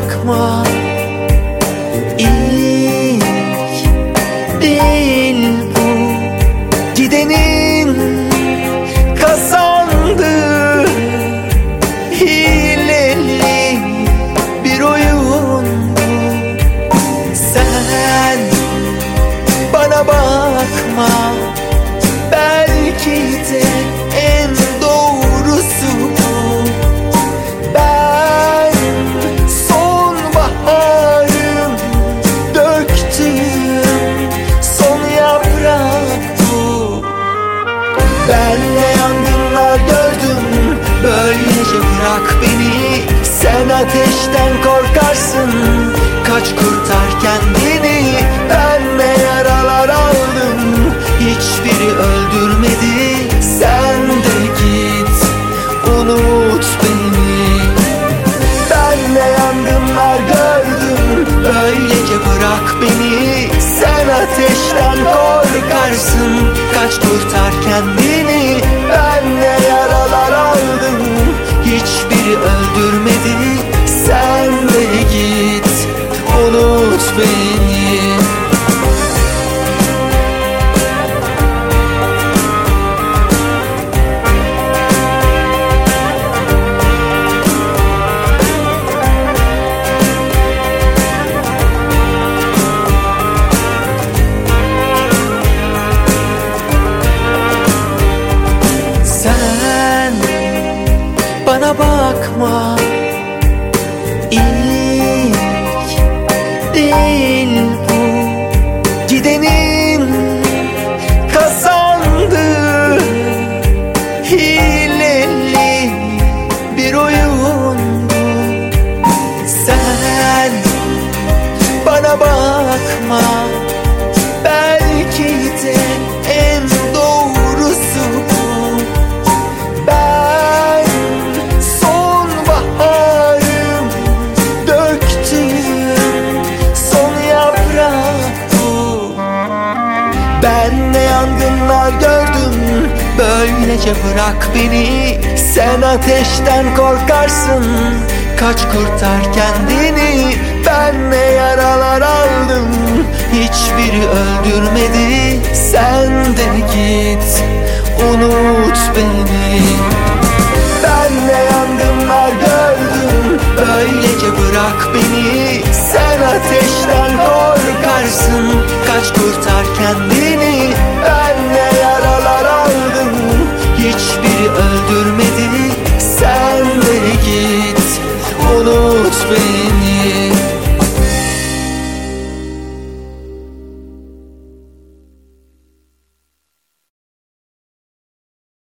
bakma, İlk değil bu. Gidenin kazandığı hileli bir oyundu. Sen bana bakma, belki de en doğrusu bu. Ben sonbaharım, döktüm son yaprak bu. Ben ne yangınlar gördüm, böylece bırak beni. Sen ateşten korkarsın, kaç kurtar kendini. Ben ne yaralar aldım, hiçbiri öldürmedi. Sen de git, unut beni. Ben ne yangınlar gördüm, böylece bırak beni. Sen ateşten korkarsın, kaç kurtar kendini. Ben ne yaralar aldım, hiçbiri öldürmedi. Sen de git, unut beni. Sen bana bakma, İlk değil bu. Gidenin kazandığı hileli bir oyundu. Sen bana bakma, belki de en doğrusu bu. Ben sonbaharım, döktüm son yaprak bu. Ben ne yangınlar gördüm, böylece bırak beni. Sen ateşten korkarsın, kaç kurtar kendini. Ben ne yaralar aldım, hiçbiri öldürmedi. Sen de git, unut beni. Ben ne yangınlar gördüm, böylece bırak beni. Sen ateşten korkarsın, kaç kurtar kendini. Ben ne yaralar aldım, hiçbiri öldürmedi.